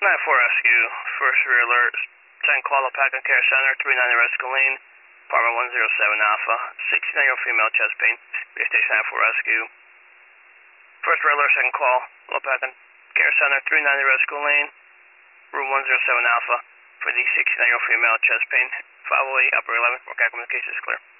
9-4 rescue, first rear alert, 10 call Alpaca Care Center, 39 Rescue Lane, apartment 107 Alpha, 69-year-old female chest pain, base station 9-4 rescue. First rear alert, second call, Alpaca Care Center, 39 Rescue Lane, room 107 Alpha, for the 69-year-old female chest pain, 508 upper 11, for communications clear.